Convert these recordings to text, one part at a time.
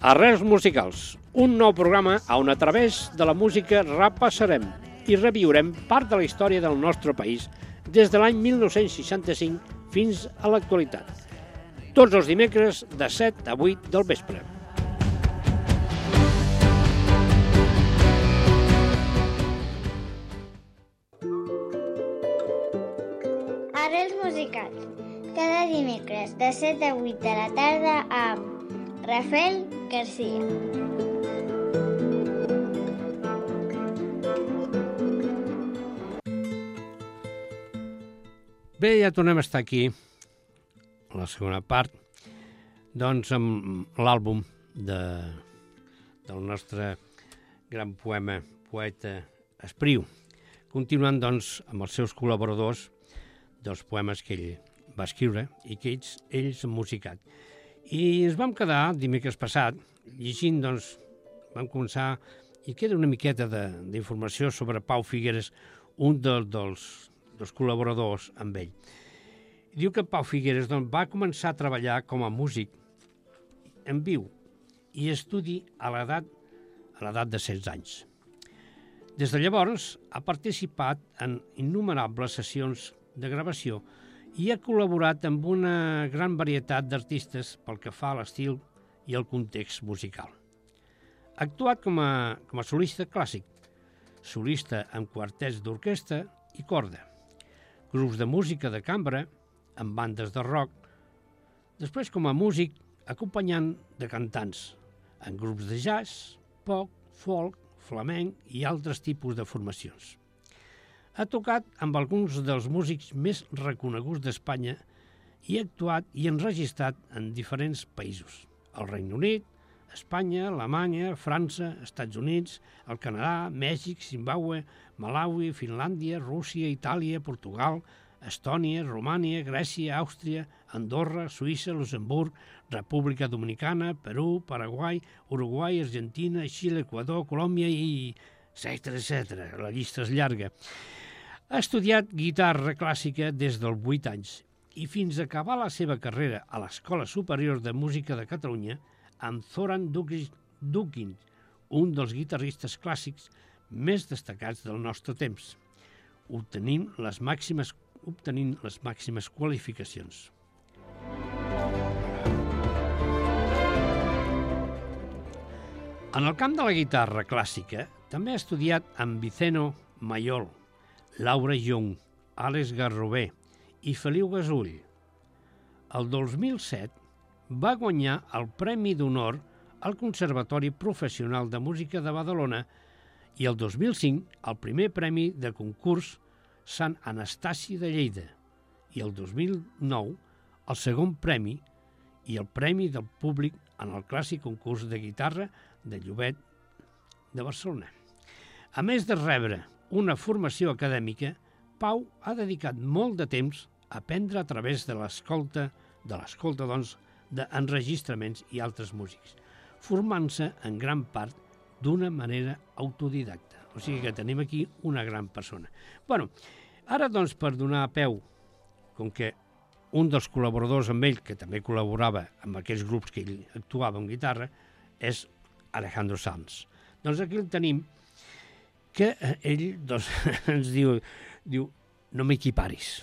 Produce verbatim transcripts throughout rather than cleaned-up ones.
Arrels musicals, un nou programa on a través de la música repassarem i reviurem part de la història del nostre país des de l'any mil nou-cents seixanta-cinc fins a l'actualitat. Tots els dimecres de set a vuit del vespre. Arrels musicals, cada dimecres de set a vuit de la tarda amb Rafael García. Bé, ja tornem a estar aquí, a la segona part, doncs amb l'àlbum de, del nostre gran poema, poeta Espriu, continuant doncs amb els seus col·laboradors dels poemes que ell va escriure i que ells, ells han musicat. I ens vam quedar dimecres passat llegint, doncs, vam començar, i queda una miqueta d'informació sobre Pau Figueres, un de, dels, dels col·laboradors amb ell. Diu que Pau Figueres doncs, va començar a treballar com a músic en viu i estudi a l'edat a l'edat de setze anys. Des de llavors ha participat en innumerables sessions de gravació i ha col·laborat amb una gran varietat d'artistes pel que fa a l'estil i el context musical. Ha actuat com a, com a solista clàssic, solista amb quartets d'orquestra i corda, grups de música de cambra, amb bandes de rock, després com a músic acompanyant de cantants, en grups de jazz, pop, folk, flamenc i altres tipus de formacions. Ha tocat amb alguns dels músics més reconeguts d'Espanya i ha actuat i enregistrat en diferents països. El Regne Unit, Espanya, Alemanya, França, Estats Units, el Canadà, Mèxic, Zimbàbue, Malawi, Finlàndia, Rússia, Itàlia, Portugal, Estònia, Romània, Grècia, Àustria, Andorra, Suïssa, Luxemburg, República Dominicana, Perú, Paraguai, Uruguai, Argentina, Xile, Equador, Colòmbia i etcètera, etcètera. La llista és llarga. Ha estudiat guitarra clàssica des dels vuit anys i fins a acabar la seva carrera a l'Escola Superior de Música de Catalunya amb Zoran Dukin, un dels guitarristes clàssics més destacats del nostre temps, obtenint les màximes, obtenint les màximes qualificacions. En el camp de la guitarra clàssica també ha estudiat amb Viceno Maiol, Laura Young, Àlex Garrobé i Feliu Gasull. El dos mil set va guanyar el Premi d'Honor al Conservatori Professional de Música de Badalona i el dos mil cinc el primer premi de concurs Sant Anastasi de Lleida i el dos mil nou el segon premi i el Premi del Públic en el clàssic concurs de guitarra de Llobet de Barcelona. A més de rebre una formació acadèmica, Pau ha dedicat molt de temps a aprendre a través de l'escolta, de l'escolta, doncs, d'enregistraments i altres músics, formant-se en gran part d'una manera autodidacta. O sigui que tenim aquí una gran persona. Bueno, ara, doncs, per donar peu, com que un dels col·laboradors amb ell, que també col·laborava amb aquells grups que ell actuava amb guitarra, és Alejandro Sanz. Doncs aquí el tenim, que ell doncs, ens diu, diu, no m'equiparis.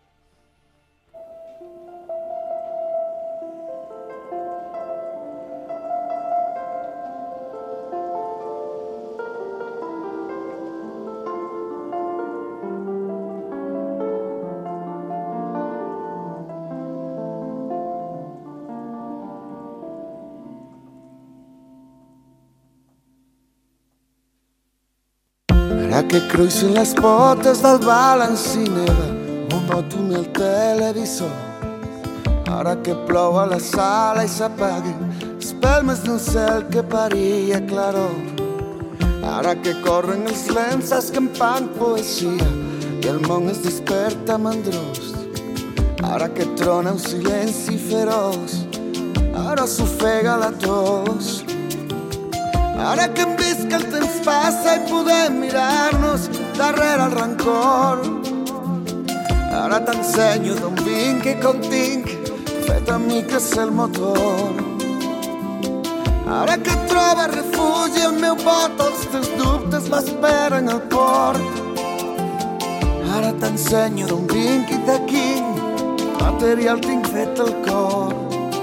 Ara que cruixen les potes del balancinera, monto el televisor. Ara que plou a la sala i s'apaguen espelmes d'un cel que paria claror. Ara que corren els lents escampant poesia i el món es desperta mandrós. Ara que trona un silenci feroç, ara s'ofega la tos. Ara que hem vist que el temps passa i podem mirar-nos darrere el rancor. Ara t'ensenyo d'on vinc i com tinc fet a mi que és el motor. Ara que trobes refugi al meu bot, els teus dubtes m'esperen al port. Ara t'ensenyo d'on vinc i de quin material tinc fet el cor.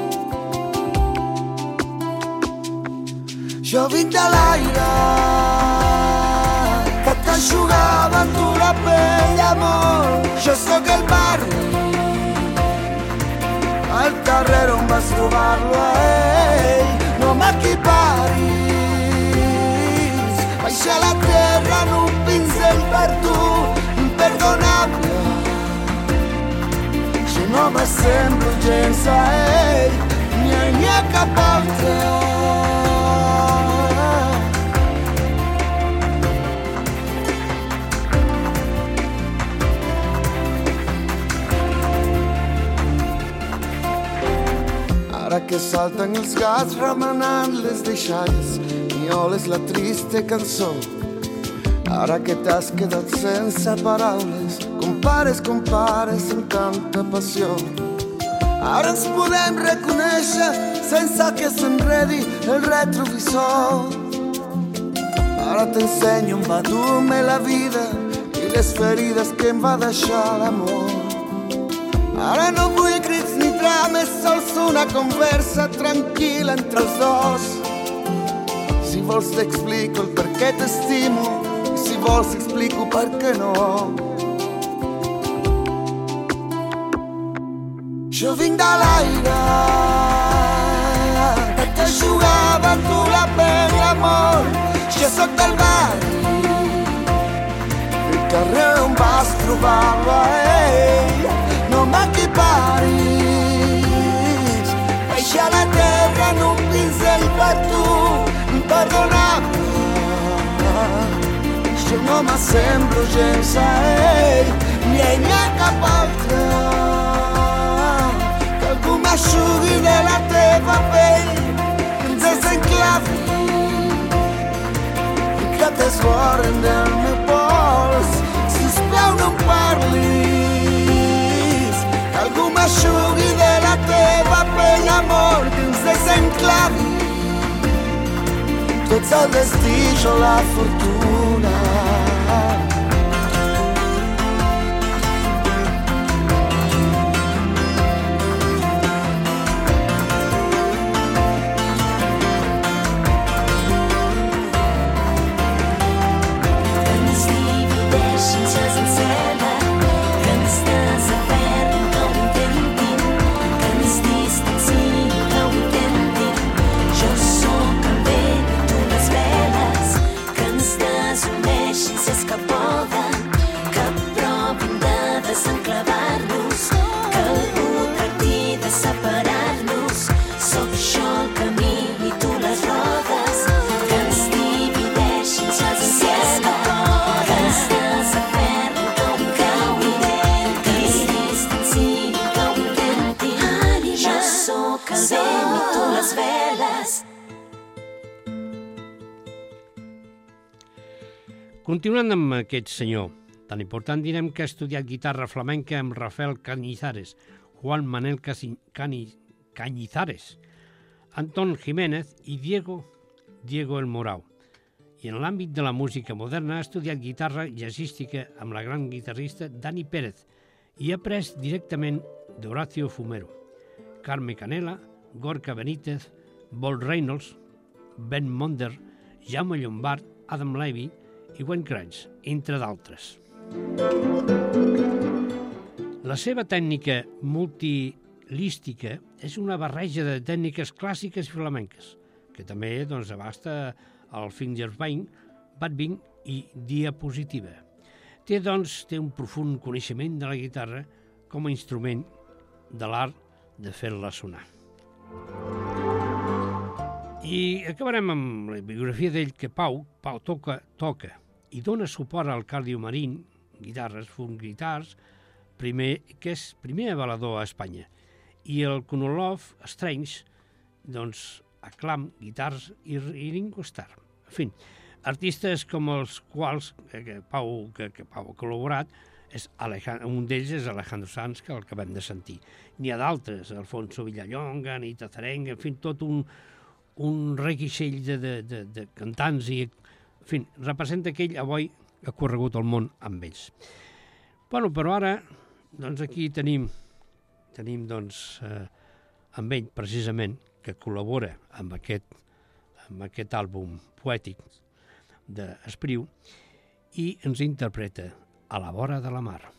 Jo vinc de l'aire que t'ajugava amb tu la pell, amor. Jo sóc el barri, al carrer on vas trobar-lo a ell. No m'equiparis, baixa a la terra en un pincell per tu, imperdonable. Jo no m'assemblo gens a ell, ni a, ni a cap altre. Ara que salten els gats remenant les deixalles, mioles la triste cançó. Ara que t'has quedat sense paraules, compares, compares amb tanta passió. Ara ens podem reconèixer sense que s'enredi el retrovisor. Ara t'ensenyo on va dur-me la vida i les ferides que em va deixar l'amor. Ara no vull crits ni drames, sols una conversa tranquil·la entre els dos. Si vols t'explico el per què t'estimo, i si vols t'explico per què no. Jo vinc de l'aire que te jugava amb tu la pell, amor. Jo sóc del barri, el carrer on vas trobar-lo a ell. No m'equiparis, baixa a la terra en un pincell per tu, imperdonable. Jo no m'assemblo gens a ell, ni a ell ni a cap altre. Que algú m'aixugui de la teva pell, que ens desenclavi i que t'esborren del meu pols. Sisplau, no em parlis, algú m'aixugui de la teva pell, amor, que ens desenclavi. Tu ets el destí, jo la fortuna. Que ens divideixin ses en cel·la, que ens desaferrin, que ho intentin, que ens distanciïn, que ho intentin. Jo sóc el vent i tu les veles, que ens desuneixin si és que poden, que provin de desenclavar-nos, que algú tracti de separar-nos. Sóc jo el camí i tu les rodes, que ens divideixin ses en cel·la, que ens desaferrin, que ho intentin, que ens distanciïn, que ho intentin. Jo sóc el vent i tu les veles. Continuant amb aquest senyor tan important, direm que ha estudiat guitarra flamenca amb Rafael Cañizares, Juan Manuel Casi- Cani- Cañizares, Antón Jiménez i Diego, Diego el Morao. I en l'àmbit de la música moderna ha estudiat guitarra jazzística amb la gran guitarrista Dani Pérez i ha après directament d'Horacio Fumero, Carme Canela, Gorka Benítez, Bob Reynolds, Ben Monder, Jaume Llombart, Adam Levy i Gwen Kranz, entre d'altres. La seva tècnica multilística és una barreja de tècniques clàssiques i flamenques, que també doncs, abasta el fingerstyle, badbing i diapositiva. Té, doncs, té un profund coneixement de la guitarra com a instrument de l'art de fer-la sonar. I acabarem amb la biografia d'ell, que Pau, Pau toca, toca i dona suport al Cardio Marín, guitarres, funk guitars, primer, que és primer avalador a Espanya, i el Kunolov Strange, doncs, Aclam, guitars i, i Ringo Starr. En fi, artistes com els quals que, que, Pau, que, que Pau ha col·laborat, és Alejandro, un d'ells és Alejandro Sanz, que el acabem de sentir. N'hi ha d'altres, Alfonso Villalonga, Anita Zarenga, en fi, tot un, un reguixell de, de, de, de cantants i, en fi, representa aquell avui ha corregut el món amb ells. Bueno, però ara, doncs aquí tenim, tenim doncs, eh, amb ell, precisament, que col·labora amb aquest, amb aquest àlbum poètic d'Espriu i ens interpreta A la vora de la mar.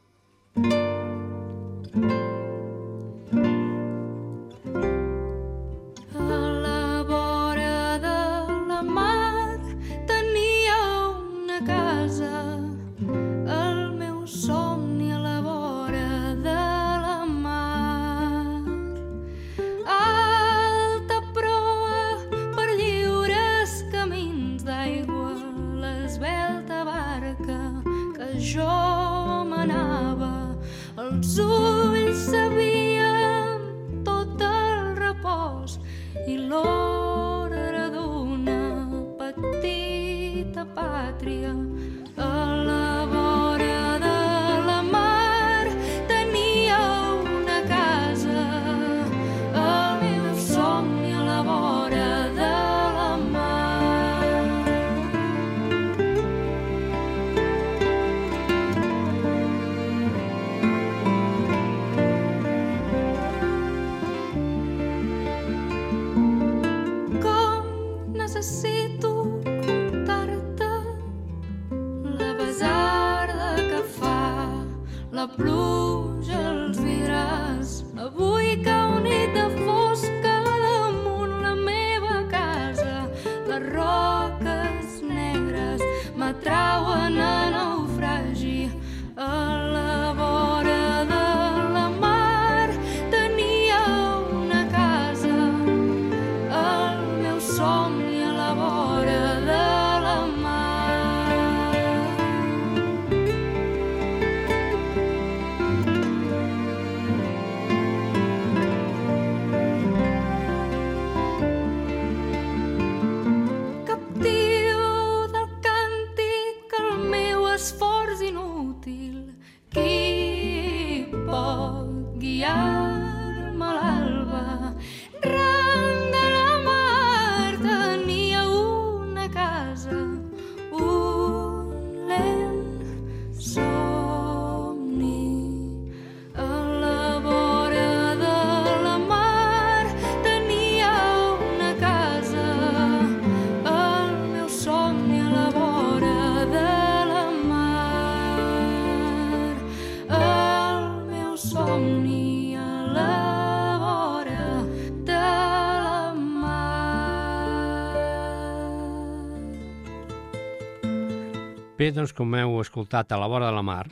Bé, doncs, com heu escoltat A la vora de la mar,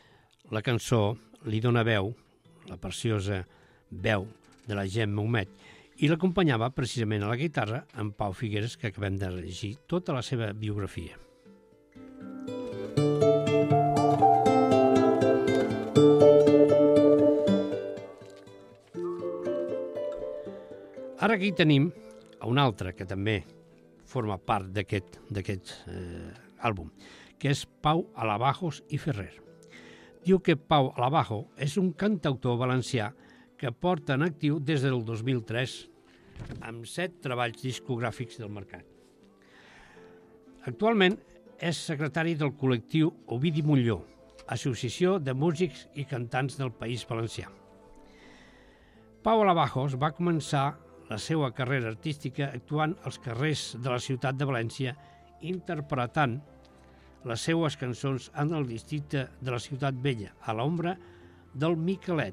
la cançó li dona veu, la preciosa veu de la Gemma Humet, i l'acompanyava precisament a la guitarra en Pau Figueres, que acabem de llegir tota la seva biografia. Ara aquí tenim a un altre que també forma part d'aquest d'aquest eh, àlbum, que és Pau Alabajos i Ferrer. Diu que Pau Alabajo és un cantautor valencià que porta en actiu des del dos mil tres amb set treballs discogràfics del mercat. Actualment és secretari del col·lectiu Ovidi Montllor, associació de músics i cantants del País Valencià. Pau Alabajos va començar la seva carrera artística actuant als carrers de la ciutat de València, interpretant les seues cançons en el districte de la Ciutat Vella, a l'ombra del Miquelet.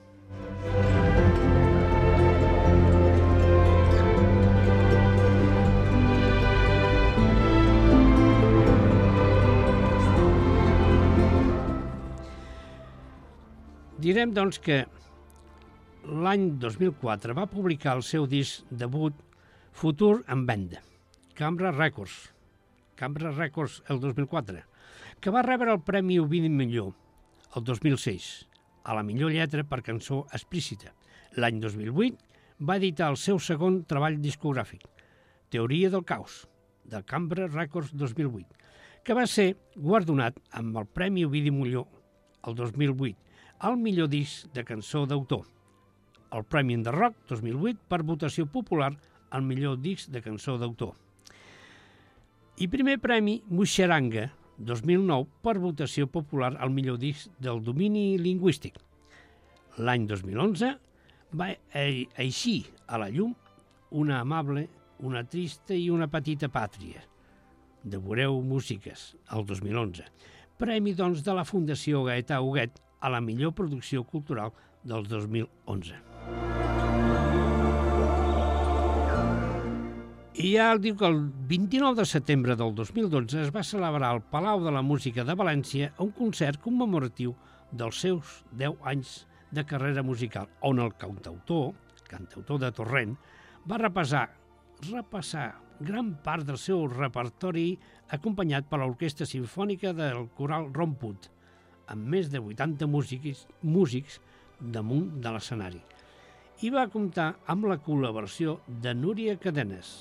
Direm, doncs, que l'any dos mil quatre va publicar el seu disc debut Futur en venda, Cambra Records, Cambra Records el dos mil quatre, que va rebre el Premi Ovidi Montllor el dos mil sis, a la millor lletra per cançó explícita. L'any dos mil vuit va editar el seu segon treball discogràfic, Teoria del caos, de Cambra Records dos mil vuit, que va ser guardonat amb el Premi Ovidi Montllor el dos mil vuit, al millor disc de cançó d'autor, el Premi de Rock dos mil vuit per votació popular al millor disc de cançó d'autor. I primer premi Muixeranga dos mil nou per votació popular al millor disc del domini lingüístic. L'any dos mil onze va eixir a la llum Una amable, una trista i una petita pàtria, de Voreu Músiques, el dos mil onze. Premi, doncs, de la Fundació Gaetà Huguet a la millor producció cultural del dos mil onze. I ja diu que el vint-i-nou de setembre del dos mil dotze es va celebrar al Palau de la Música de València un concert commemoratiu dels seus deu anys de carrera musical, on el cantautor, cantautor de Torrent, va repassar, repassar gran part del seu repertori acompanyat per l'Orquestra Simfònica del Coral Romput, amb més de vuitanta músics, músics damunt de l'escenari. I va comptar amb la col·laboració de Núria Cadenes.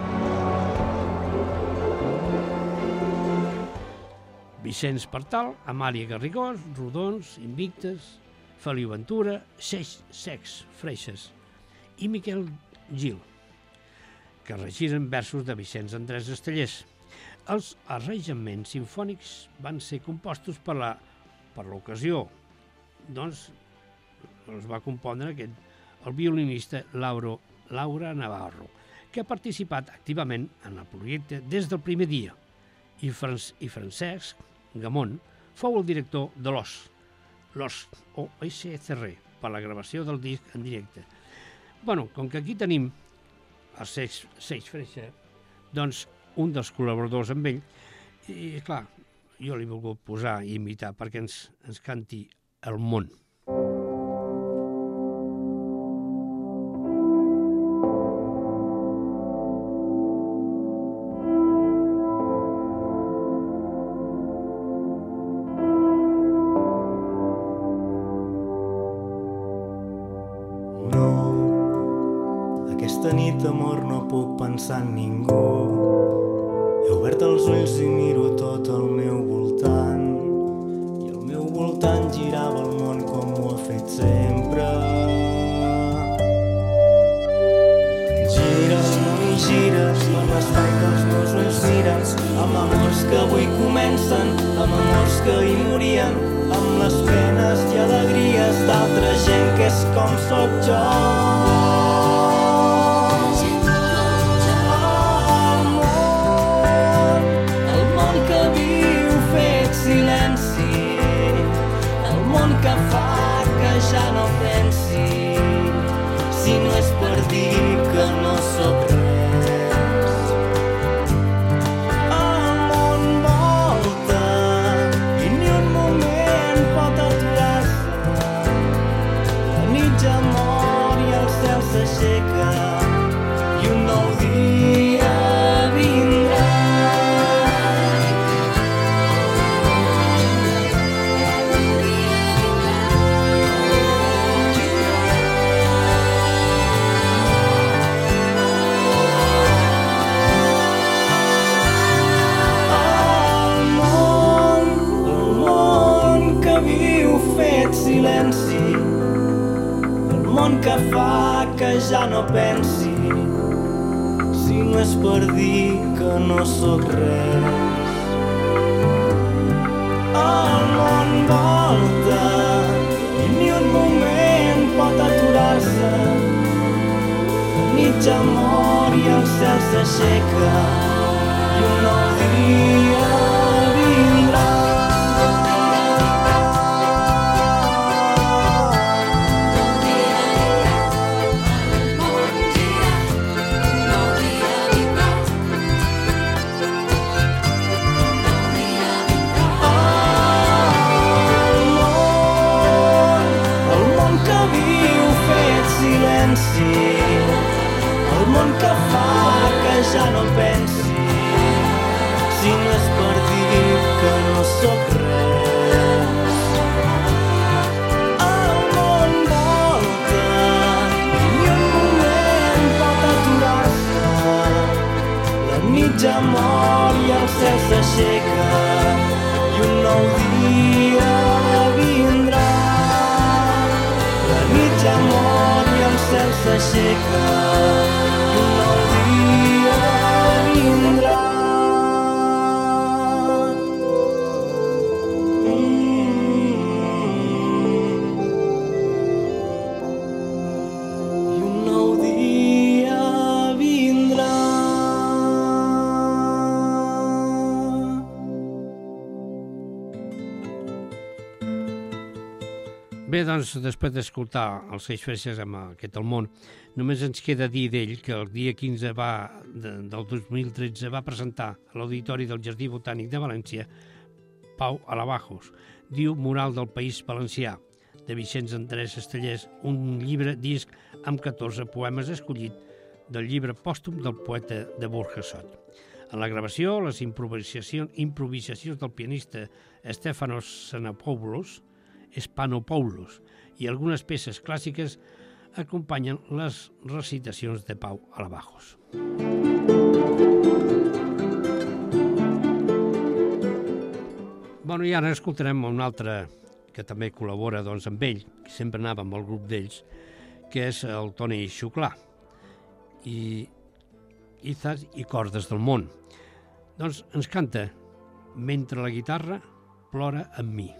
Vicenç Partal, Amàlia Garrigós, Rodons, Invictes, Feliu Ventura, Seix Secs Freixes i Miquel Gil, que regiren versos de Vicenç Andrés Estellers. Els arranjaments simfònics van ser compostos per la per l'ocasió. Doncs els va compondre aquest, el violinista Lauro, Laura Navarro, que ha participat activament en el projecte des del primer dia, i, Franc i Francesc Gamont fou el director de l'O S, l'O S o S C R, per la gravació del disc en directe. Bueno, com que aquí tenim el Seix, Seix Freixa, doncs un dels col·laboradors amb ell, i clar, jo l'he volgut posar i imitar perquè ens, ens canti El món. Aquesta nit, amor, no puc pensar en ningú. He obert els ulls i miro tot al meu voltant, i al meu voltant girava el món com ho ha fet sempre. Gira i gira per l'espai que els meus ulls miren, amb amors que avui comencen, amb amors que hi morien, amb les penes i alegries d'altra gent que és com sóc jo. Que fa que ja no pensi, si no és per dir que no sóc res. El món volta i ni un moment pot aturar-se. La nit ja mor i el cel s'aixeca i un nou dia vindrà. Silenci, el món que fa que ja no pensi, si no és per dir que no sóc res. El món volta i ni un moment pot aturar-se. La nit ja mor i el cel s'aixeca i un nou dia vindrà. El món que fa que ja no pensi, si no és per dir que no sóc res. El món volta i ni un moment pot aturar-se. La nit ja mor i el cel s'aixeca i un nou dia vindrà. La nit ja mor i el cel s'aixeca i un nou bé, doncs, després d'escoltar els Seix Freixes amb aquest El Món, només ens queda dir d'ell que el dia quinze va, de, del dos mil tretze va presentar a l'Auditori del Jardí Botànic de València Pau Alabajos, diu Mural del País Valencià, de Vicenç Andrés Estellers, un llibre disc amb catorze poemes escollit del llibre pòstum del poeta de Burjassot. En la gravació, les improvisacions, improvisacions del pianista Stefanos Spanopoulos, Spanopoulos i algunes peces clàssiques acompanyen les recitacions de Pau Alabajos. Bueno, i ara escoltarem un altre que també col·labora doncs, amb ell, que sempre anava amb el grup d'ells, que és el Toni Xuclà, i Izas i cordes del món. Doncs ens canta Mentre la guitarra plora amb mi.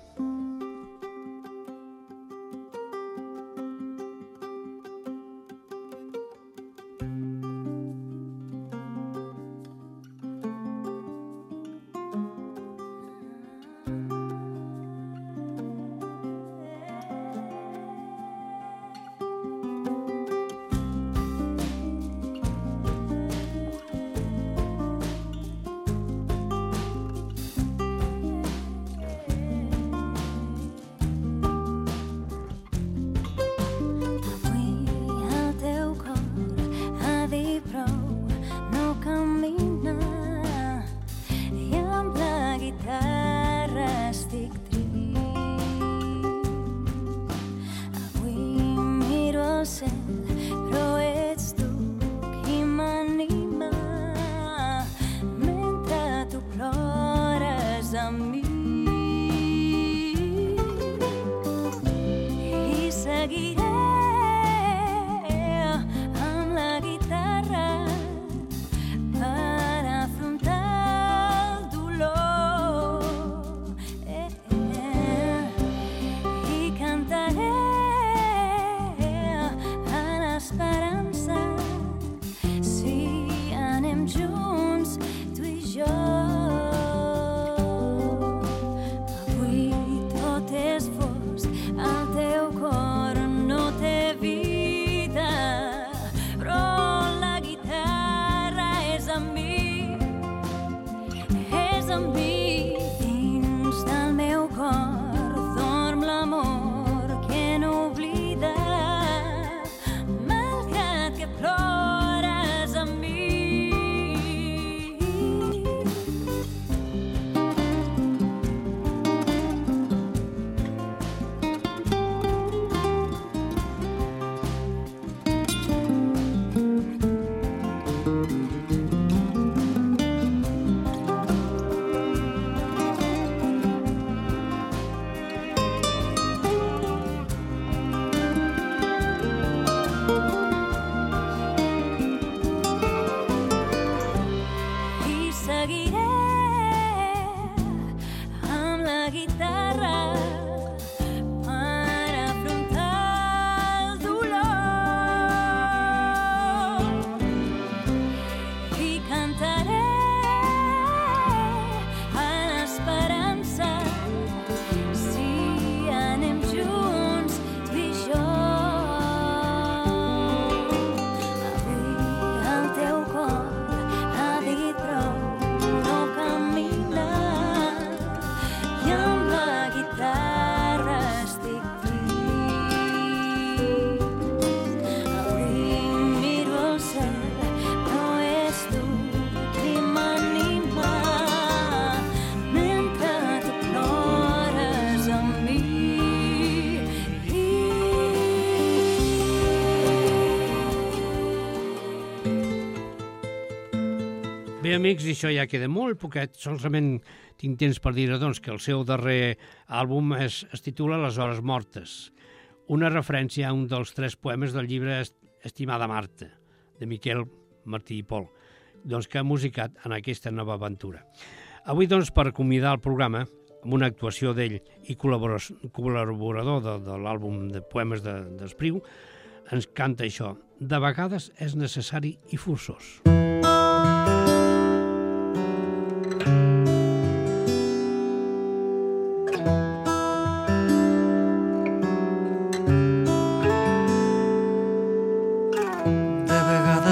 Bé, amics, i això ja queda molt poquet. Solament tinc temps per dir doncs, que el seu darrer àlbum es, es titula Les hores mortes, una referència a un dels tres poemes del llibre Estimada Marta, de Miquel Martí i Pol, doncs, que ha musicat en aquesta nova aventura. Avui, doncs, per convidar el programa, amb una actuació d'ell i col·laborador de, de l'àlbum de poemes d'Espriu, de, ens canta això: de vegades és necessari i forçós.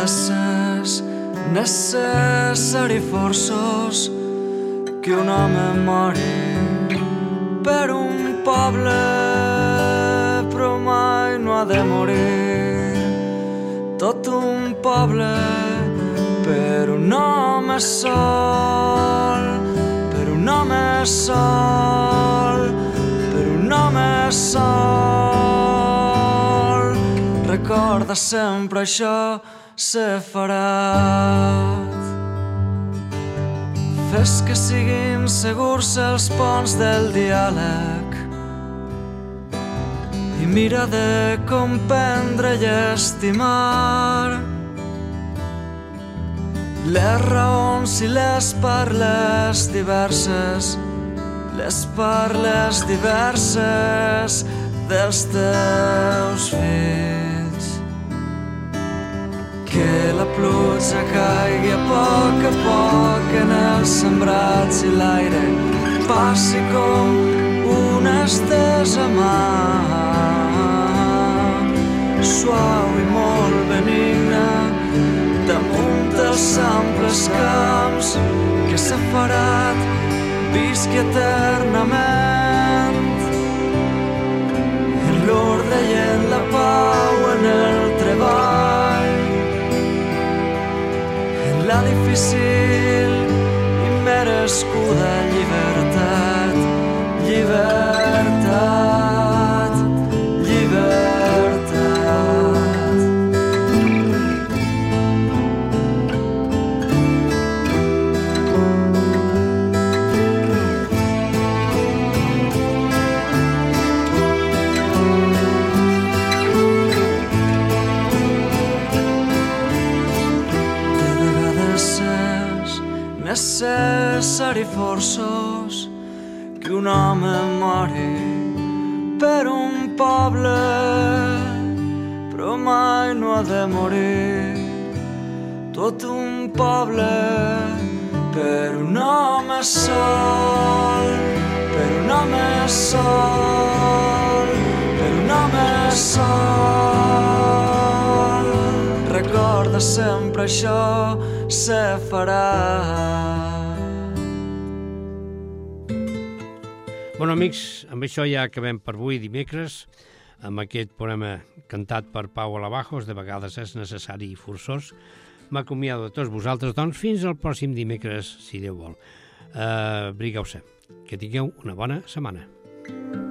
ser necessari forçós que un home mori per un poble, però mai no ha de morir tot un poble per un home sol, per un home sol, per un home sol. Recorda sempre això, Sefarat. Fes que siguin segurs els ponts del diàleg i mira de comprendre i estimar les raons i les parles diverses, les parles diverses dels teus fills. Que la pluja caigui a poc a poc en els sembrats i l'aire passi com una estesa mà, suau i molt benigna damunt dels amples camps, que Sefarat visqui eternament en l'ordre i en la pau, en el treball, la difícil i merescuda llibertat, llibertat, llibertat. Necessari forçós que un home mori per un poble, però mai no ha de morir tot un poble per un home sol, per un home sol, per un home sol. Recorda sempre això, Sefarat. Bueno, amics, amb això ja acabem per avui dimecres, amb aquest poema cantat per Pau Alabajos, de vegades és necessari i forçós. M'acomiado de tots vosaltres, doncs, fins al pròxim dimecres, si Déu vol. Uh, Brigueu-se. Que tingueu una bona setmana.